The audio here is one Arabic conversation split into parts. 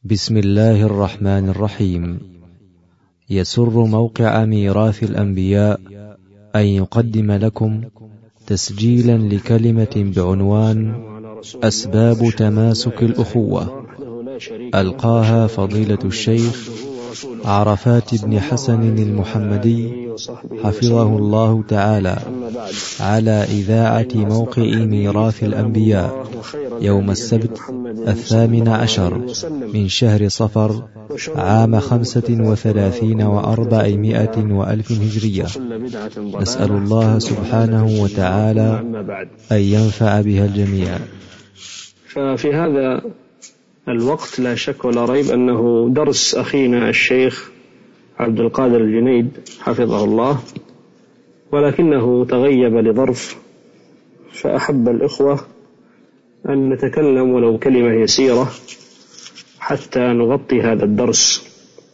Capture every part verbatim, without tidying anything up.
بسم الله الرحمن الرحيم. يسر موقع ميراث الأنبياء أن يقدم لكم تسجيلا لكلمة بعنوان أسباب تماسك الأخوة، ألقاها فضيلة الشيخ عرفات بن حسن المحمدي حفظه الله تعالى على إذاعة موقع ميراث الأنبياء يوم السبت الثامن عشر من شهر صفر عام خمسة وثلاثين وأربعمائة وألف هجرية. نسأل الله سبحانه وتعالى أن ينفع بها الجميع. ففي هذا الوقت لا شك ولا ريب أنه درس أخينا الشيخ عبد القادر الجنيد حفظه الله، ولكنه تغيب لظرف، فأحب الإخوة أن نتكلم ولو كلمة يسيرة حتى نغطي هذا الدرس.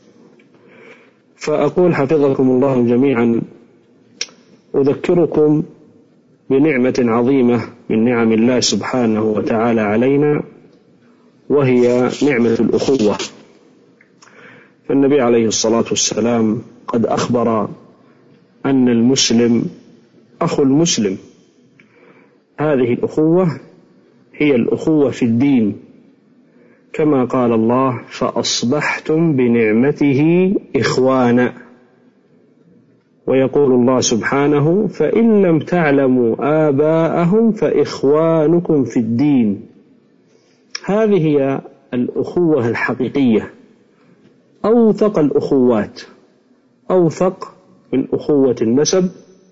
فأقول حفظكم الله جميعا، أذكركم بنعمة عظيمة من نعم الله سبحانه وتعالى علينا، وهي نعمة الأخوة. فالنبي عليه الصلاة والسلام قد أخبر أن المسلم أخو المسلم. هذه الأخوة هي الأخوة في الدين، كما قال الله: فأصبحتم بنعمته إخوانا. ويقول الله سبحانه: فإن لم تعلموا آباءهم فإخوانكم في الدين. هذه هي الأخوة الحقيقية، أوثق الأخوات، أوثق من أخوة النسب.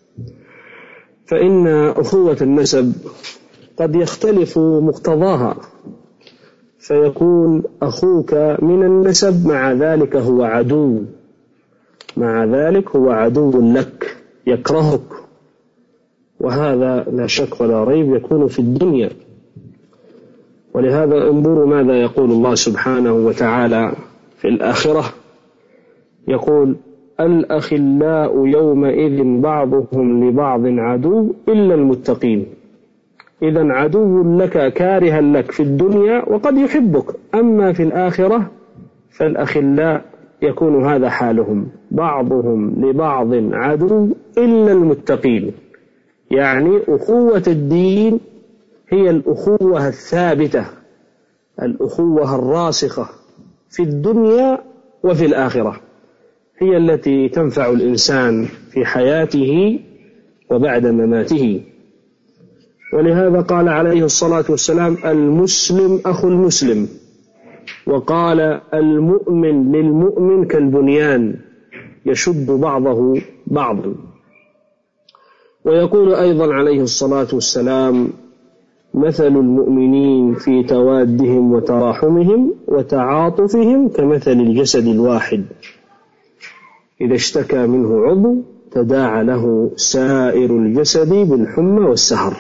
فإن أخوة النسب قد يختلف مقتضاها، فيكون أخوك من النسب مع ذلك هو عدو، مع ذلك هو عدو لك، يكرهك، وهذا لا شك ولا ريب يكون في الدنيا. ولهذا انظروا ماذا يقول الله سبحانه وتعالى في الآخرة، يقول: الأخلاء يومئذ بعضهم لبعض عدو إلا المتقين. إذن عدو لك كارها لك في الدنيا وقد يحبك، أما في الآخرة فالأخلاء يكون هذا حالهم، بعضهم لبعض عدو إلا المتقين. يعني أخوة الدين هي الأخوة الثابتة، الأخوة الراسخة في الدنيا وفي الآخرة، هي التي تنفع الإنسان في حياته وبعد مماته. ولهذا قال عليه الصلاة والسلام: المسلم أخو المسلم، وقال: المؤمن للمؤمن كالبنيان يشد بعضه بعضا. ويقول أيضا عليه الصلاة والسلام: مثل المؤمنين في توادهم وتراحمهم وتعاطفهم كمثل الجسد الواحد، إذا اشتكى منه عضو تداعى له سائر الجسد بالحمى والسهر.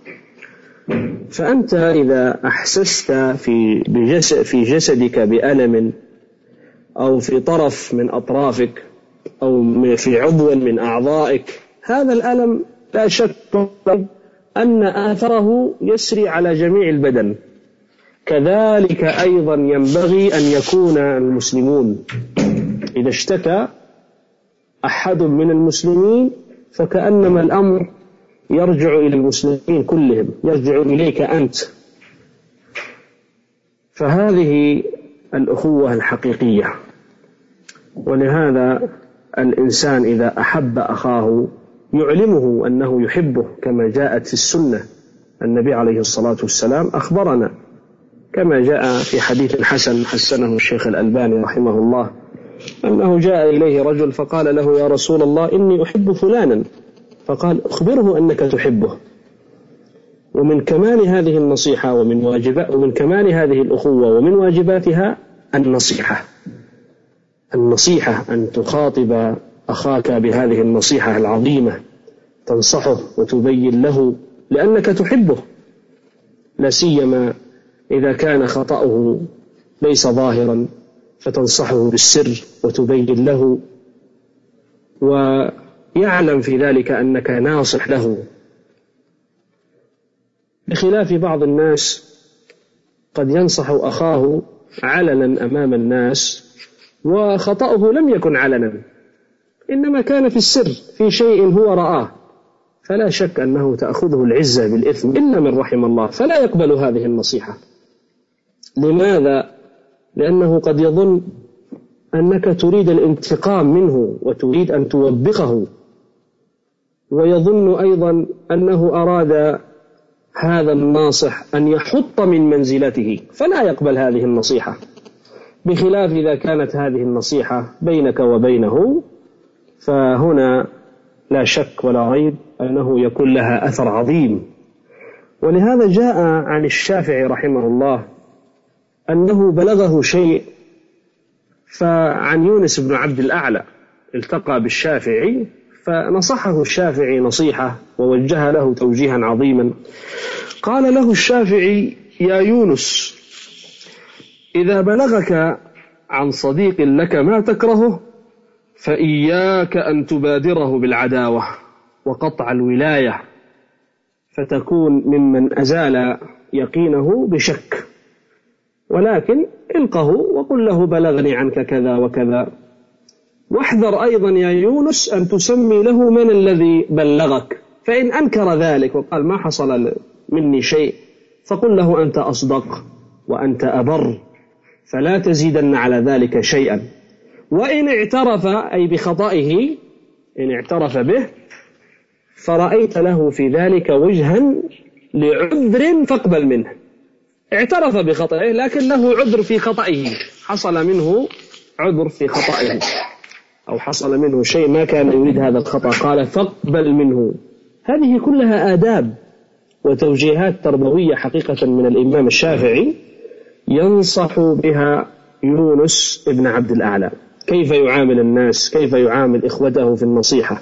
فأنت إذا أحسست في بجسد في جسدك بألم، أو في طرف من أطرافك، أو في عضو من أعضائك، هذا الألم لا شك أن آثره يسري على جميع البدن. كذلك أيضا ينبغي أن يكون المسلمون، إذا اشتكى أحد من المسلمين فكأنما الأمر يرجع إلى المسلمين كلهم، يرجع إليك أنت. فهذه الأخوة الحقيقية. ولهذا الإنسان إذا أحب أخاه يعلمه أنه يحبه، كما جاءت في السنة. النبي عليه الصلاة والسلام أخبرنا كما جاء في حديث حسن حسنه الشيخ الألباني رحمه الله، أنه جاء إليه رجل فقال له: يا رسول الله، إني أحب فلانا. فقال: أخبره أنك تحبه. ومن كمال هذه النصيحة ومن واجبات ومن كمال هذه الأخوة ومن واجباتها النصيحة. النصيحة أن تخاطب أخاك بهذه النصيحة العظيمة، تنصحه وتبين له لأنك تحبه، لا سيما إذا كان خطأه ليس ظاهرا، فتنصحه بالسر وتبين له، ويعلم في ذلك أنك ناصح له، بخلاف بعض الناس قد ينصح أخاه علنا أمام الناس، وخطأه لم يكن علنا، إنما كان في السر في شيء هو رآه، فلا شك أنه تأخذه العزة بالإثم إلا من رحم الله، فلا يقبل هذه النصيحة. لماذا؟ لأنه قد يظن أنك تريد الانتقام منه وتريد أن توبخه، ويظن أيضا أنه أراد هذا الناصح أن يحط من منزلته، فلا يقبل هذه النصيحة، بخلاف إذا كانت هذه النصيحة بينك وبينه، فهنا لا شك ولا ريب أنه يكون لها أثر عظيم. ولهذا جاء عن الشافعي رحمه الله أنه بلغه شيء، فعن يونس بن عبد الأعلى التقى بالشافعي فنصحه الشافعي نصيحة ووجه له توجيها عظيما. قال له الشافعي: يا يونس، إذا بلغك عن صديق لك ما تكرهه فإياك أن تبادره بالعداوة وقطع الولاية، فتكون ممن أزال يقينه بشك، ولكن القه وقل له بلغني عنك كذا وكذا. واحذر أيضا يا يونس أن تسمي له من الذي بلغك، فإن أنكر ذلك وقال ما حصل مني شيء فقل له أنت أصدق وأنت أبر، فلا تزيدن على ذلك شيئا. وإن اعترف أي بخطئه، إن اعترف به فرأيت له في ذلك وجها لعذر فاقبل منه. اعترف بخطئه لكن له عذر في خطئه، حصل منه عذر في خطئه أو حصل منه شيء ما كان يريد هذا الخطأ، قال فاقبل منه. هذه كلها آداب وتوجيهات تربوية حقيقة من الإمام الشافعي ينصح بها يونس ابن عبد الأعلى، كيف يعامل الناس، كيف يعامل إخوته في النصيحة.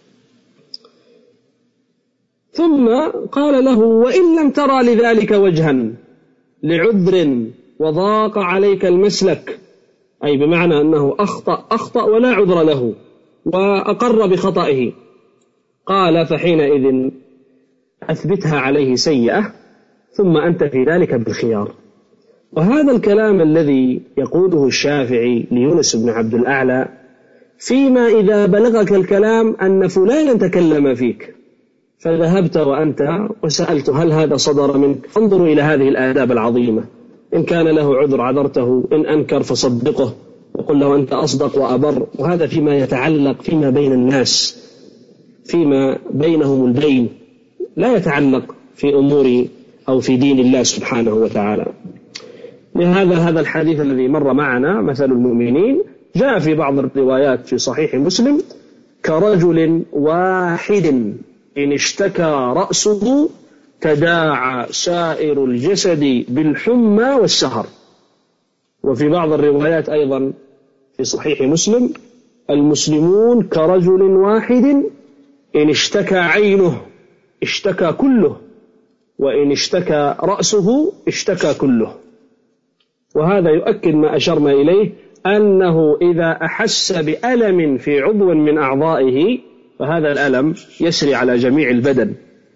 ثم قال له: وإن لم ترى لذلك وجها لعذر وضاق عليك المسلك، أي بمعنى أنه أخطأ أخطأ ولا عذر له وأقر بخطئه، قال فحينئذ أثبتها عليه سيئة، ثم أنت في ذلك بالخيار. وهذا الكلام الذي يقوله الشافعي ليونس بن عبد الأعلى فيما إذا بلغك الكلام أن فلانا تكلم فيك فذهبت وأنت وسألت هل هذا صدر منك، انظروا إلى هذه الآداب العظيمة. إن كان له عذر عذرته، إن أنكر فصدقه وقل له أنت أصدق وأبر. وهذا فيما يتعلق فيما بين الناس، فيما بينهم البين، لا يتعلق في أمور أو في دين الله سبحانه وتعالى. لهذا هذا الحديث الذي مر معنا مثل المؤمنين جاء في بعض الروايات في صحيح مسلم: كرجل واحد إن اشتكى رأسه تداعى سائر الجسد بالحمى والسهر. وفي بعض الروايات أيضا في صحيح مسلم: المسلمون كرجل واحد إن اشتكى عينه اشتكى كله، وإن اشتكى رأسه اشتكى كله. وهذا يؤكد ما أشرنا إليه، أنه إذا أحس بألم في عضو من أعضائه فهذا الألم يسري على جميع البدن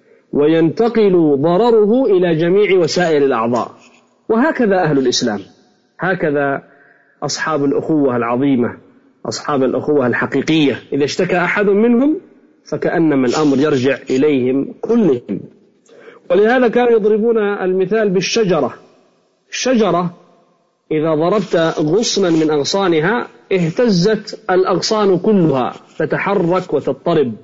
وينتقل ضرره إلى جميع وسائل الأعضاء. وهكذا أهل الإسلام، هكذا أصحاب الأخوة العظيمة، أصحاب الأخوة الحقيقية، إذا اشتكى أحد منهم فكأنما الأمر يرجع إليهم كلهم. ولهذا كانوا يضربون المثال بالشجرة. الشجرة إذا ضربت غصنا من أغصانها اهتزت الأغصان كلها، تتحرك وتضطرب.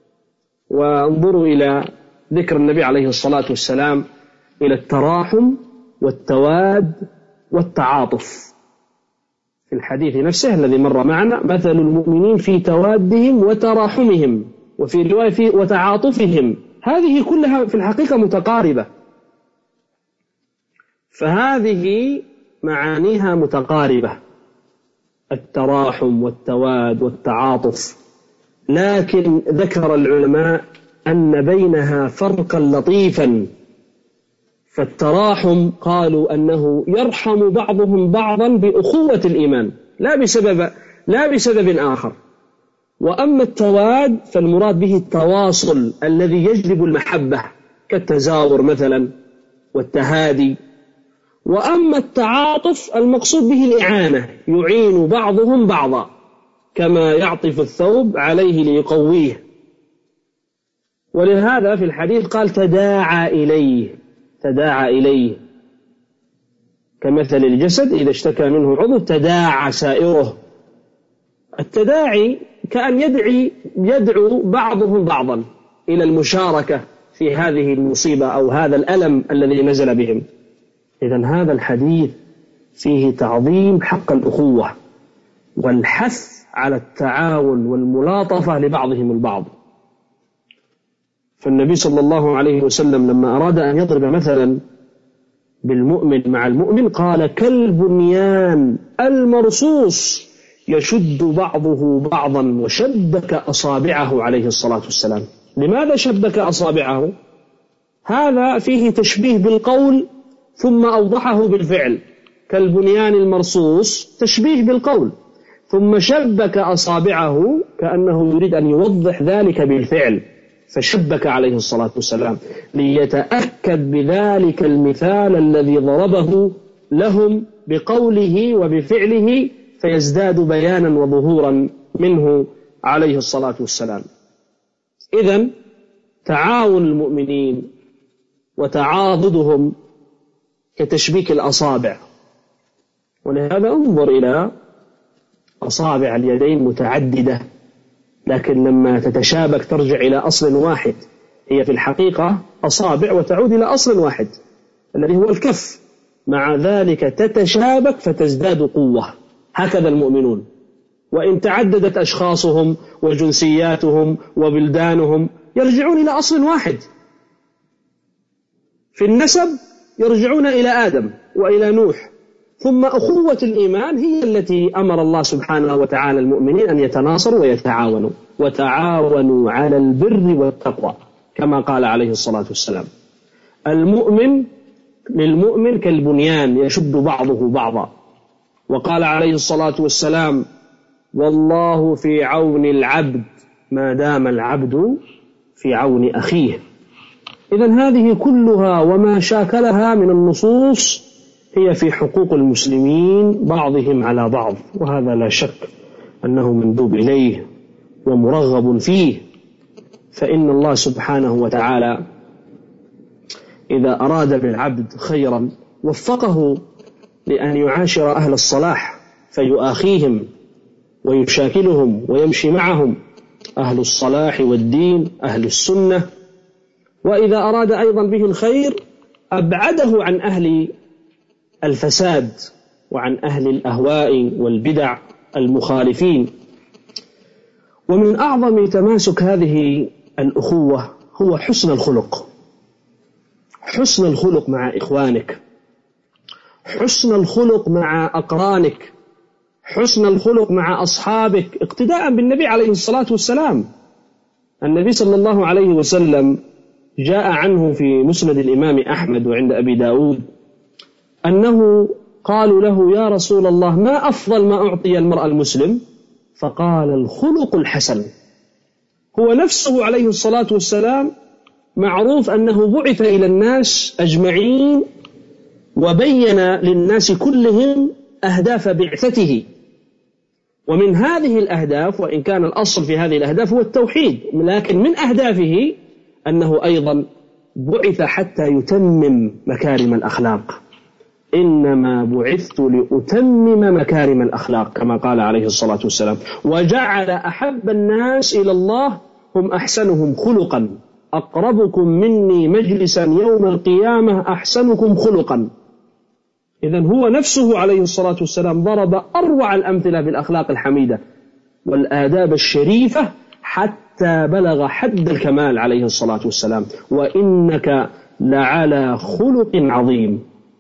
وانظروا إلى ذكر النبي عليه الصلاة والسلام إلى التراحم والتواد والتعاطف في الحديث نفسه الذي مر معنا: مثل المؤمنين في توادهم وتراحمهم، وفي رواية في وتعاطفهم. هذه كلها في الحقيقة متقاربة، فهذه معانيها متقاربة، التراحم والتواد والتعاطف. لكن ذكر العلماء أن بينها فرقا لطيفا. فالتراحم قالوا أنه يرحم بعضهم بعضا بأخوة الإيمان، لا بسبب لا بسبب آخر. وأما التواد فالمراد به التواصل الذي يجلب المحبة، كالتزاور مثلا والتهادي. وأما التعاطف المقصود به الإعانة، يعين بعضهم بعضا كما يعطف الثوب عليه ليقويه. ولهذا في الحديث قال تداعى إليه، تداعى إليه، كمثل الجسد إذا اشتكى منه عضو تداعى سائره. التداعي كأن يدعي يدعو بعضهم بعضا إلى المشاركة في هذه المصيبة أو هذا الألم الذي نزل بهم. إذن هذا الحديث فيه تعظيم حق الأخوة والحث على التعاون والملاطفة لبعضهم البعض. فالنبي صلى الله عليه وسلم لما أراد أن يضرب مثلا بالمؤمن مع المؤمن قال كالبنيان المرصوص يشد بعضه بعضا، وشبك أصابعه عليه الصلاة والسلام. لماذا شبك أصابعه؟ هذا فيه تشبيه بالقول ثم أوضحه بالفعل. كالبنيان المرصوص تشبيه بالقول، ثم شبك أصابعه كأنه يريد أن يوضح ذلك بالفعل، فشبك عليه الصلاة والسلام ليتأكد بذلك المثال الذي ضربه لهم بقوله وبفعله، فيزداد بيانا وظهورا منه عليه الصلاة والسلام. إذن تعاون المؤمنين وتعاضدهم كتشبيك الأصابع. ولهذا انظر إلى أصابع اليدين متعددة، لكن لما تتشابك ترجع إلى أصل واحد. هي في الحقيقة أصابع وتعود إلى أصل واحد الذي هو الكف، مع ذلك تتشابك فتزداد قوة. هكذا المؤمنون، وإن تعددت أشخاصهم وجنسياتهم وبلدانهم يرجعون إلى أصل واحد. في النسب يرجعون إلى آدم وإلى نوح، ثم أخوة الإيمان هي التي أمر الله سبحانه وتعالى المؤمنين أن يتناصروا ويتعاونوا، وتعاونوا على البر والتقوى كما قال عليه الصلاة والسلام. المؤمن للمؤمن كالبنيان يشد بعضه بعضا. وقال عليه الصلاة والسلام والله في عون العبد ما دام العبد في عون أخيه. إذن هذه كلها وما شاكلها من النصوص هي في حقوق المسلمين بعضهم على بعض، وهذا لا شك أنه مندوب إليه ومرغب فيه. فإن الله سبحانه وتعالى إذا أراد بالعبد خيرا وفقه لأن يعاشر أهل الصلاح فيؤاخيهم ويشاكلهم ويمشي معهم، أهل الصلاح والدين أهل السنة. وإذا أراد أيضا به الخير أبعده عن أهل الفساد وعن أهل الأهواء والبدع المخالفين. ومن أعظم تماسك هذه الأخوة هو حسن الخلق، حسن الخلق مع إخوانك، حسن الخلق مع أقرانك، حسن الخلق مع أصحابك، اقتداء بالنبي عليه الصلاة والسلام. النبي صلى الله عليه وسلم جاء عنه في مسند الإمام أحمد وعند أبي داود أنه قالوا له يا رسول الله ما أفضل ما أعطي المرء المسلم؟ فقال الخلق الحسن. هو نفسه عليه الصلاة والسلام معروف أنه بعث إلى الناس أجمعين وبين للناس كلهم أهداف بعثته، ومن هذه الأهداف، وإن كان الأصل في هذه الأهداف هو التوحيد، لكن من أهدافه أنه أيضا بعث حتى يتمم مكارم الأخلاق. إنما بعثت لأتمم مكارم الأخلاق كما قال عليه الصلاة والسلام، وجعل أحب الناس إلى الله هم أحسنهم خلقا، أقربكم مني مجلسا يوم القيامة أحسنكم خلقا. إذن هو نفسه عليه الصلاة والسلام ضرب أروع الأمثلة بالأخلاق الحميدة والآداب الشريفة حتى بلغ حد الكمال عليه الصلاة والسلام. وإنك لعلى خلق عظيم.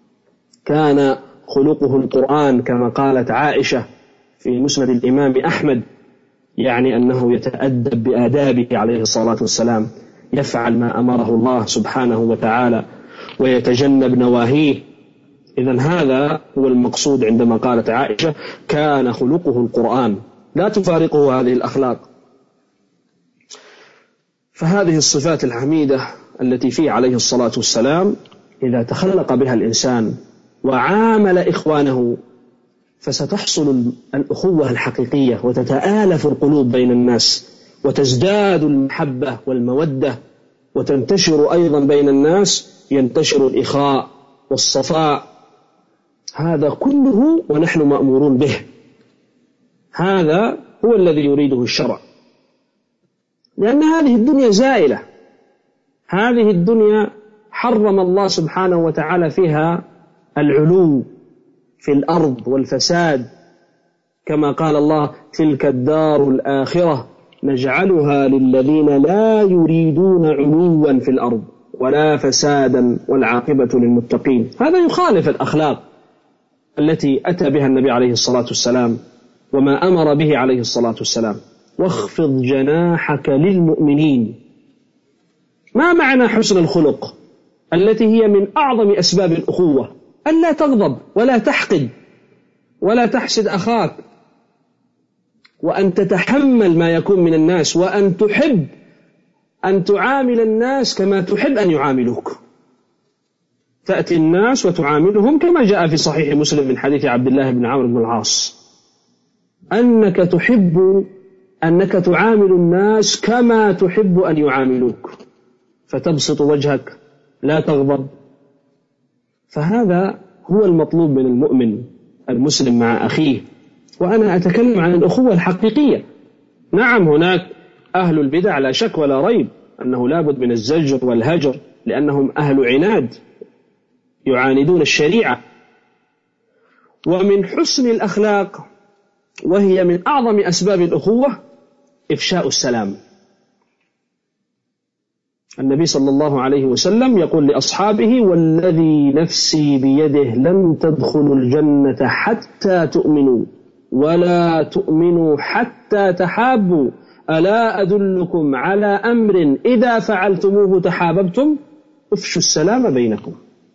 كان خلقه القرآن كما قالت عائشة في مسند الإمام أحمد، يعني أنه يتأدب بآدابه عليه الصلاة والسلام، يفعل ما أمره الله سبحانه وتعالى ويتجنب نواهيه. إذن هذا هو المقصود عندما قالت عائشة كان خلقه القرآن، لا تفارقه هذه الأخلاق. فهذه الصفات الحميدة التي فيه عليه الصلاة والسلام إذا تخلق بها الإنسان وعامل إخوانه، فستحصل الأخوة الحقيقية وتتآلف القلوب بين الناس وتزداد المحبة والمودة وتنتشر أيضا بين الناس، ينتشر الإخاء والصفاء. هذا كله ونحن مأمورون به، هذا هو الذي يريده الشرع، لأن هذه الدنيا زائلة، هذه الدنيا حرم الله سبحانه وتعالى فيها العلو في الأرض والفساد، كما قال الله: تلك الدار الآخرة نجعلها للذين لا يريدون علوا في الأرض ولا فسادا والعاقبة للمتقين. هذا يخالف الأخلاق التي أتى بها النبي عليه الصلاة والسلام وما أمر به عليه الصلاة والسلام: واخفض جناحك للمؤمنين. ما معنى حسن الخلق التي هي من أعظم أسباب الأخوة؟ ألا تغضب ولا تحقد ولا تحسد أخاك، وأن تتحمل ما يكون من الناس، وأن تحب أن تعامل الناس كما تحب أن يعاملوك. تأتي الناس وتعاملهم كما جاء في صحيح مسلم من حديث عبد الله بن عمرو بن العاص، أنك تحب أنك تعامل الناس كما تحب أن يعاملوك، فتبسط وجهك لا تغضب. فهذا هو المطلوب من المؤمن المسلم مع أخيه. وأنا أتكلم عن الأخوة الحقيقية. نعم، هناك أهل البدع لا شك ولا ريب أنه لابد من الزجر والهجر، لأنهم أهل عناد يعاندون الشريعة. ومن حسن الأخلاق، وهي من أعظم أسباب الأخوة، إفشاء السلام. النبي صلى الله عليه وسلم يقول لأصحابه: والذي نفسي بيده لن تدخلوا الجنة حتى تؤمنوا ولا تؤمنوا حتى تحابوا، ألا أدلكم على أمر إذا فعلتموه تحاببتم؟ افشوا السلام بينكم.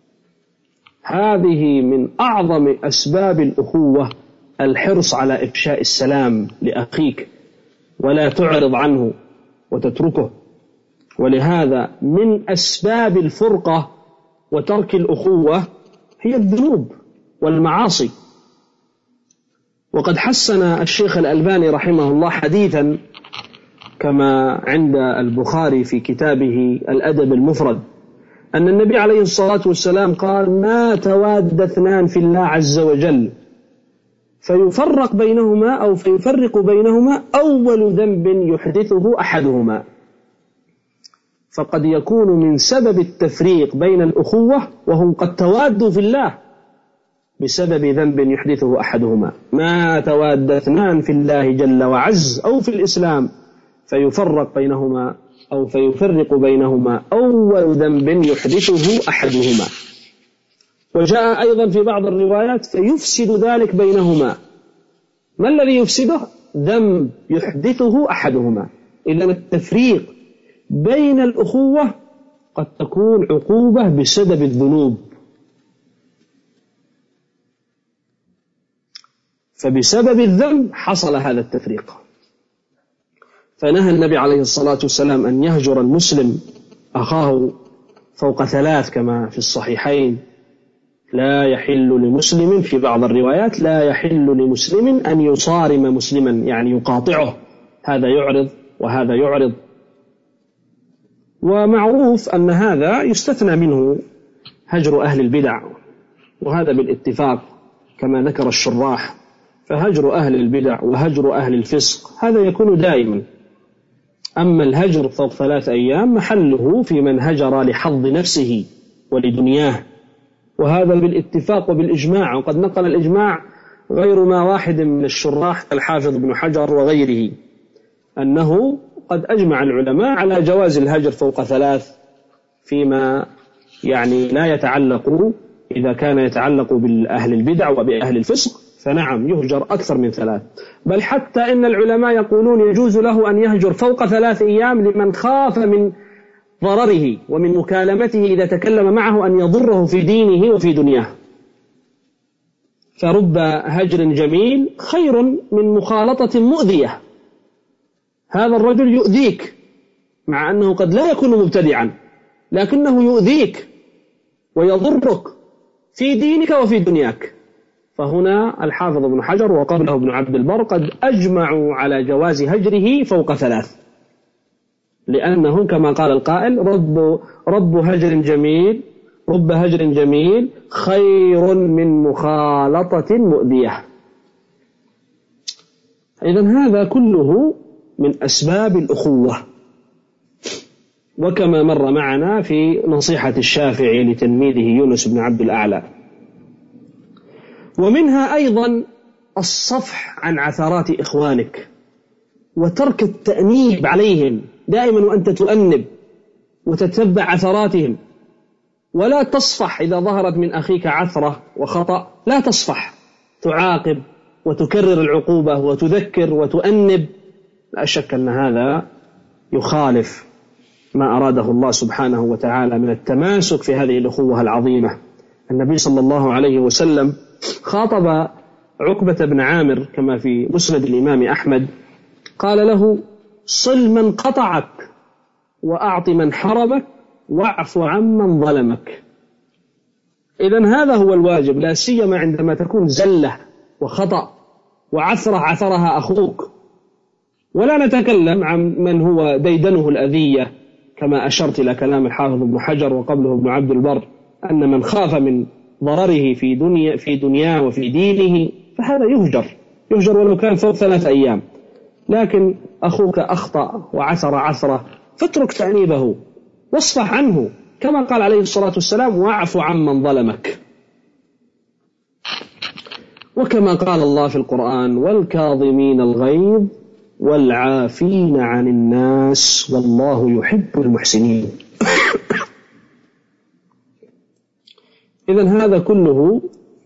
هذه من أعظم أسباب الأخوة، الحرص على إفشاء السلام لأخيك ولا تعرض عنه وتتركه. ولهذا من أسباب الفرقة وترك الأخوة هي الذنوب والمعاصي. وقد حسن الشيخ الألباني رحمه الله حديثا كما عند البخاري في كتابه الأدب المفرد، أن النبي عليه الصلاة والسلام قال: ما تواد اثنان في الله عز وجل فيفرق بينهما أو فيفرق بينهما أول ذنب يحدثه أحدهما. فقد يكون من سبب التفريق بين الأخوة وهم قد توادوا في الله بسبب ذنب يحدثه أحدهما. ما تواد اثنان في الله جل وعز أو في الإسلام فيفرق بينهما أو فيفرق بينهما أول ذنب يحدثه أحدهما. وجاء أيضا في بعض الروايات: فيفسد ذلك بينهما. ما الذي يفسده؟ ذنب يحدثه أحدهما. إذن التفريق بين الأخوة قد تكون عقوبة بسبب الذنوب، فبسبب الذنب حصل هذا التفريق. فنهى النبي عليه الصلاة والسلام أن يهجر المسلم أخاه فوق ثلاث كما في الصحيحين: لا يحل لمسلم، في بعض الروايات لا يحل لمسلم أن يصارم مسلما، يعني يقاطعه، هذا يعرض وهذا يعرض. ومعروف أن هذا يستثنى منه هجر أهل البدع، وهذا بالاتفاق كما ذكر الشراح. فهجر أهل البدع وهجر أهل الفسق هذا يكون دائما. أما الهجر فوق ثلاث أيام محله في من هجر لحظ نفسه ولدنياه، وهذا بالاتفاق وبالإجماع. وقد نقل الإجماع غير ما واحد من الشراح كالحافظ بن حجر وغيره أنه قد أجمع العلماء على جواز الهجر فوق ثلاث فيما يعني لا يتعلق، إذا كان يتعلق بالأهل البدع وبأهل الفسق فنعم يهجر أكثر من ثلاث. بل حتى إن العلماء يقولون يجوز له أن يهجر فوق ثلاث أيام لمن خاف من ضرره ومن مكالمته إذا تكلم معه أن يضره في دينه وفي دنياه. فرب هجر جميل خير من مخالطة مؤذية. هذا الرجل يؤذيك مع أنه قد لا يكون مبتدعا، لكنه يؤذيك ويضرك في دينك وفي دنياك. فهنا الحافظ ابن حجر وقبله ابن عبد البر قد أجمعوا على جواز هجره فوق ثلاث، لأنه كما قال القائل رب, رب هجر جميل رب هجر جميل خير من مخالطة مؤذية. إذن هذا كله من أسباب الأخوة، وكما مر معنا في نصيحة الشافعي لتلميذه يونس بن عبد الأعلى. ومنها أيضا الصفح عن عثرات إخوانك وترك التأنيب عليهم دائما، وأنت تؤنب وتتبع عثراتهم، ولا تصفح إذا ظهرت من أخيك عثرة وخطأ، لا تصفح، تعاقب وتكرر العقوبة وتذكر وتؤنب. لا شك أن هذا يخالف ما أراده الله سبحانه وتعالى من التماسك في هذه الأخوة العظيمة. النبي صلى الله عليه وسلم خاطب عقبة بن عامر كما في مسند الإمام أحمد، قال له: صل من قطعك وأعط من حرمك واعف عمن ظلمك. إذن هذا هو الواجب، لا سيما عندما تكون زلة وخطأ وعثرة عثرها أخوك. ولا نتكلم عن من هو ديدنه الأذية، كما أشرت إلى كلام الحافظ ابن حجر وقبله ابن عبد البر أن من خاف من ضرره في دنيا في دنياه وفي دينه فهذا يهجر يهجر ولو كان فوق ثلاث أيام. لكن أخوك أخطأ وعثر عثرة فاترك تأنيبه واصفح عنه، كما قال عليه الصلاة والسلام: واعف عمن ظلمك. وكما قال الله في القرآن: والكاظمين الغيظ والعافين عن الناس والله يحب المحسنين. إذن هذا كله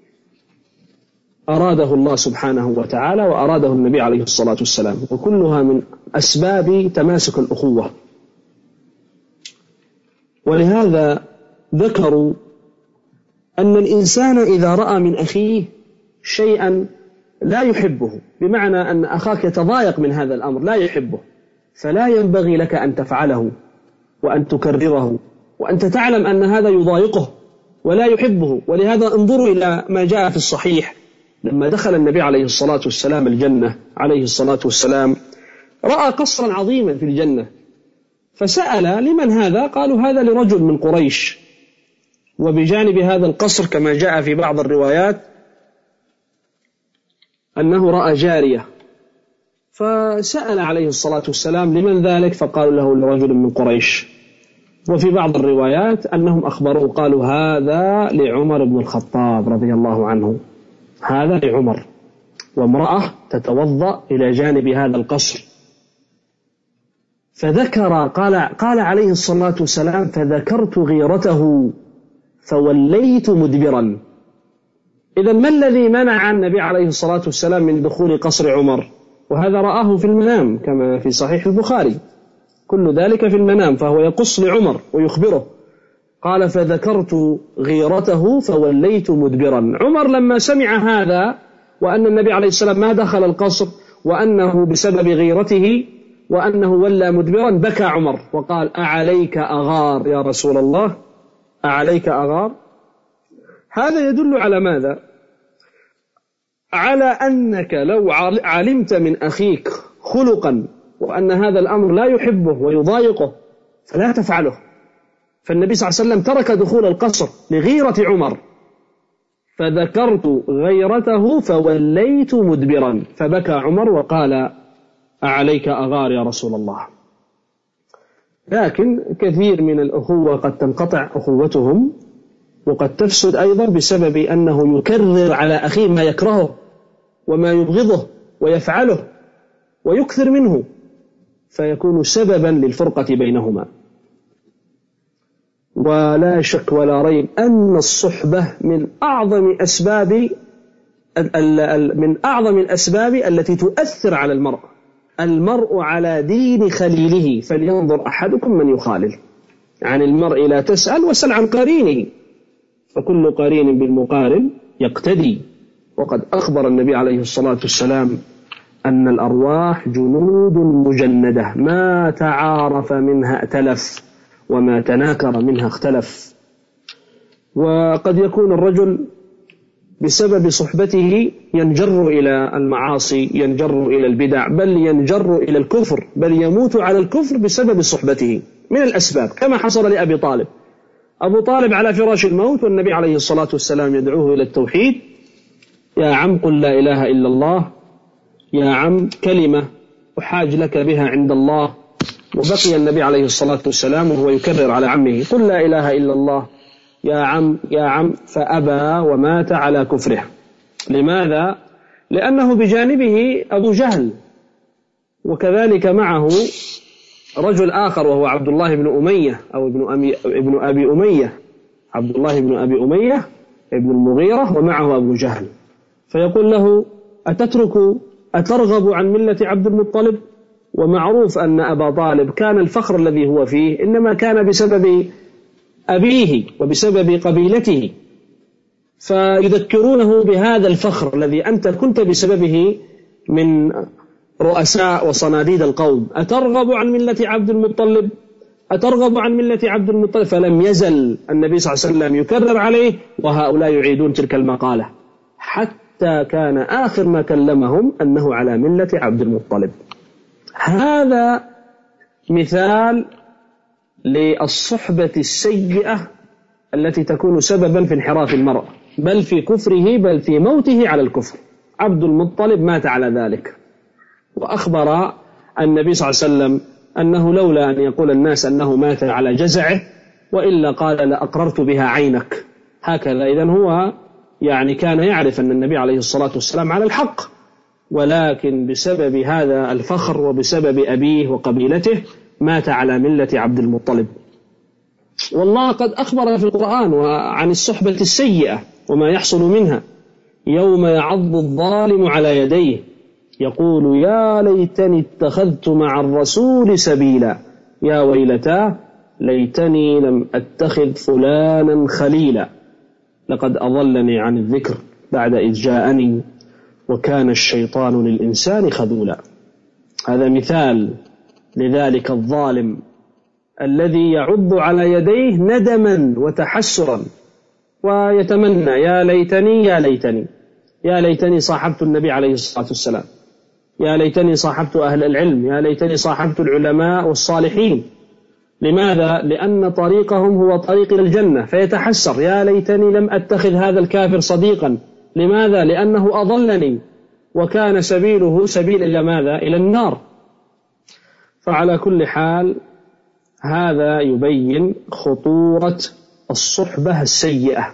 أراده الله سبحانه وتعالى وأراده النبي عليه الصلاة والسلام، وكلها من أسباب تماسك الأخوة. ولهذا ذكروا أن الإنسان إذا رأى من أخيه شيئا لا يحبه، بمعنى أن أخاك يتضايق من هذا الأمر لا يحبه، فلا ينبغي لك أن تفعله وأن تكرره، وأنت تعلم أن هذا يضايقه ولا يحبه. ولهذا انظروا إلى ما جاء في الصحيح لما دخل النبي عليه الصلاة والسلام الجنة عليه الصلاة والسلام، رأى قصرا عظيما في الجنة، فسأل: لمن هذا؟ قالوا: هذا لرجل من قريش. وبجانب هذا القصر كما جاء في بعض الروايات أنه رأى جارية، فسأل عليه الصلاة والسلام: لمن ذلك؟ فقالوا له: لرجل من قريش. وفي بعض الروايات أنهم أخبروه قالوا: هذا لعمر بن الخطاب رضي الله عنه، هذا لعمر. وامرأة تتوضأ إلى جانب هذا القصر، فذكر قال, قال عليه الصلاة والسلام: فذكرت غيرته فوليت مدبرا. إذن ما الذي منع النبي عليه الصلاة والسلام من دخول قصر عمر؟ وهذا رآه في المنام كما في صحيح البخاري، كل ذلك في المنام، فهو يقص لعمر ويخبره. قال: فذكرت غيرته فوليت مدبرا. عمر لما سمع هذا وأن النبي عليه السلام ما دخل القصر وأنه بسبب غيرته وأنه ولى مدبرا، بكى عمر وقال: أعليك أغار يا رسول الله، أعليك أغار. هذا يدل على ماذا؟ على أنك لو علمت من أخيك خلقا وأن هذا الأمر لا يحبه ويضايقه فلا تفعله. فالنبي صلى الله عليه وسلم ترك دخول القصر لغيرة عمر، فذكرت غيرته فوليت مدبرا، فبكى عمر وقال: أعليك أغار يا رسول الله. لكن كثير من الأخوة قد تنقطع أخوتهم وقد تفسد أيضا بسبب أنه يكرر على أخيه ما يكرهه وما يبغضه ويفعله ويكثر منه، فيكون سببا للفرقة بينهما. ولا شك ولا ريب أن الصحبة من أعظم أسباب من أعظم الأسباب التي تؤثر على المرء. المرء على دين خليله فلينظر أحدكم من يخالل. عن المرء لا تسأل وسل عن قرينه، فكل قرين بالمقارن يقتدي. وقد أخبر النبي عليه الصلاة والسلام أن الأرواح جنود مجندة ما تعارف منها ائتلف وما تناكر منها اختلف. وقد يكون الرجل بسبب صحبته ينجر إلى المعاصي، ينجر إلى البدع، بل ينجر إلى الكفر، بل يموت على الكفر بسبب صحبته من الأسباب، كما حصل لأبي طالب. أبو طالب على فراش الموت والنبي عليه الصلاة والسلام يدعوه إلى التوحيد: يا عم قل لا إله إلا الله، يا عم كلمة أحاج لك بها عند الله. وبقي النبي عليه الصلاة والسلام وهو يكرر على عمه: قل لا إله إلا الله يا عم يا عم، فأبى ومات على كفره. لماذا؟ لأنه بجانبه أبو جهل، وكذلك معه رجل آخر وهو عبد الله بن أمية أو ابن, أمي ابن أبي أمية، عبد الله بن أبي أمية ابن المغيرة، ومعه أبو جهل. فيقول له: أتترك أترغب عن ملة عبد المطلب؟ ومعروف أن أبا طالب كان الفخر الذي هو فيه إنما كان بسبب أبيه وبسبب قبيلته، فيذكرونه بهذا الفخر الذي أنت كنت بسببه من رؤساء وصناديد القوم. أترغب عن ملة عبد المطلب؟ أترغب عن ملة عبد المطلب؟ فلم يزل النبي صلى الله عليه وسلم يكرر عليه، وهؤلاء يعيدون تلك المقالة، حتى كان آخر ما كلمهم أنه على ملة عبد المطلب. هذا مثال للصحبة السيئة التي تكون سببا في انحراف المرء، بل في كفره، بل في موته على الكفر. عبد المطلب مات على ذلك، وأخبر النبي صلى الله عليه وسلم أنه لولا أن يقول الناس أنه مات على جزعه وإلا قال لأقررت بها عينك. هكذا. إذن هو يعني كان يعرف أن النبي عليه الصلاة والسلام على الحق، ولكن بسبب هذا الفخر وبسبب أبيه وقبيلته مات على ملة عبد المطلب. والله قد أخبر في القرآن عن الصحبة السيئة وما يحصل منها: يوم يعض الظالم على يديه يقول يا ليتني اتخذت مع الرسول سبيلا، يا ويلتاه ليتني لم أتخذ فلانا خليلا، لقد أضلني عن الذكر بعد إذ جاءني وكان الشيطان للإنسان خذولا. هذا مثال لذلك الظالم الذي يعض على يديه ندما وتحسرا ويتمنى: يا ليتني يا ليتني يا ليتني صاحبت النبي عليه الصلاة والسلام، يا ليتني صاحبت أهل العلم، يا ليتني صاحبت العلماء والصالحين. لماذا؟ لأن طريقهم هو طريق إلى الجنة، فيتحسر: يا ليتني لم أتخذ هذا الكافر صديقا. لماذا؟ لأنه أضلني وكان سبيله سبيل إلى ماذا؟ إلى النار. فعلى كل حال هذا يبين خطورة الصحبة السيئة.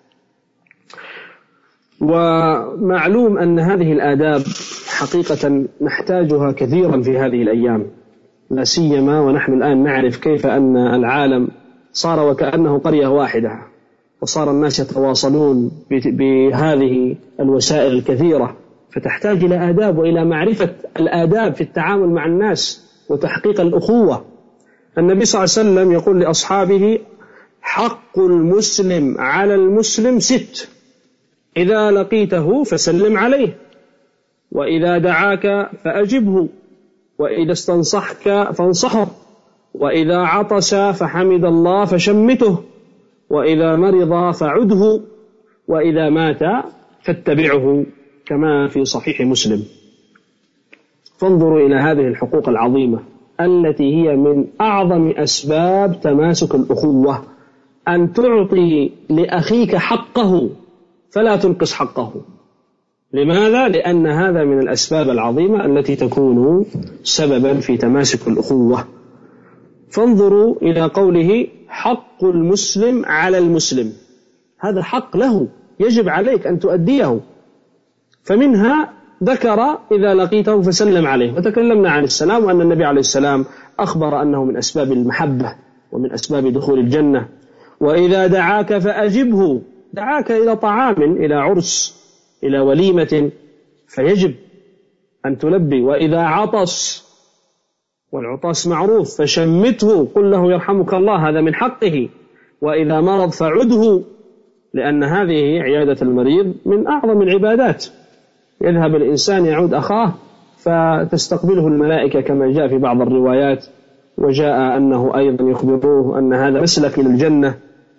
ومعلوم أن هذه الآداب حقيقة نحتاجها كثيرا في هذه الأيام، لا سيما ونحن الآن نعرف كيف أن العالم صار وكأنه قرية واحدة، وصار الناس يتواصلون بهذه الوسائل الكثيرة، فتحتاج إلى آداب وإلى معرفة الآداب في التعامل مع الناس وتحقيق الأخوة. النبي صلى الله عليه وسلم يقول لأصحابه: حق المسلم على المسلم ست: إذا لقيته فسلم عليه، وإذا دعاك فأجبه، وإذا استنصحك فانصحه، وإذا عطس فحمد الله فشمته، وإذا مرض فعده، وإذا مات فاتبعه، كما في صحيح مسلم. فانظروا إلى هذه الحقوق العظيمة التي هي من أعظم أسباب تماسك الأخوة، أن تعطي لأخيك حقه فلا تنقص حقه. لماذا؟ لأن هذا من الأسباب العظيمة التي تكون سببا في تماسك الأخوة. فانظروا إلى قوله: حق المسلم على المسلم، هذا حق له يجب عليك أن تؤديه. فمنها ذكر: إذا لقيته فسلم عليه، وتكلمنا عن السلام، وأن النبي عليه السلام أخبر أنه من أسباب المحبة ومن أسباب دخول الجنة. وإذا دعاك فأجبه، دعاك إلى طعام، إلى عرس، إلى وليمة، فيجب أن تلبي. وإذا عطس، والعطاس معروف، فشمته، قل له يرحمك الله، هذا من حقه. وإذا مرض فعده، لأن هذه عيادة المريض من أعظم العبادات. يذهب الإنسان يعود أخاه فتستقبله الملائكة كما جاء في بعض الروايات، وجاء أنه أيضا يخبروه أن هذا مسلك إلى الجنة.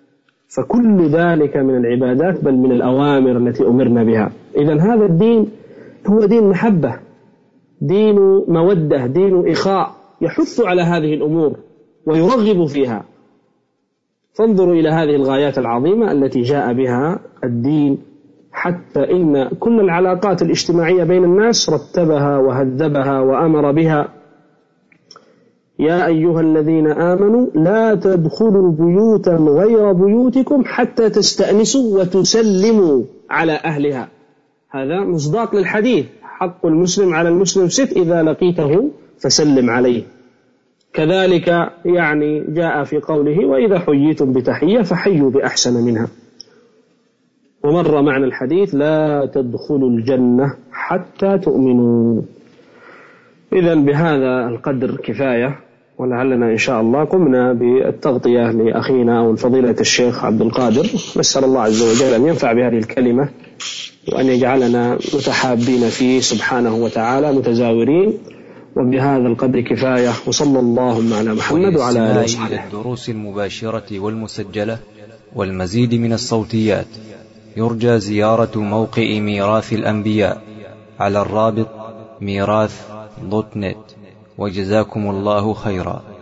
فكل ذلك من العبادات بل من الأوامر التي أمرنا بها. إذن هذا الدين هو دين محبة، دين مودة، دين إخاء، يحث على هذه الأمور ويرغب فيها. فانظروا إلى هذه الغايات العظيمة التي جاء بها الدين، حتى إن كل العلاقات الاجتماعية بين الناس رتبها وهذبها وأمر بها. يا أيها الذين آمنوا لا تدخلوا بيوتا غير بيوتكم حتى تستأنسوا وتسلموا على أهلها. هذا مصداق للحديث: حق المسلم على المسلم ست، إذا لقيته فسلم عليه. كذلك يعني جاء في قوله: وإذا حييتم بتحية فحيوا بأحسن منها. ومر معنى الحديث: لا تدخلوا الجنة حتى تؤمنوا. إذن بهذا القدر كفاية، ولعلنا إن شاء الله قمنا بالتغطية لأخينا أو الفضيلة الشيخ عبد القادر. نسأل الله عز وجل أن ينفع بهذه الكلمة وأن يجعلنا متحابين فيه سبحانه وتعالى متزاورين. وبهذا القدر كفاية، وصلى اللهم على محمد وعلى آله وصحبه. الدروس المباشرة والمسجلة والمزيد من الصوتيات يرجى زيارة موقع ميراث الأنبياء على الرابط ميراث دوت نت. وجزاكم الله خيرا.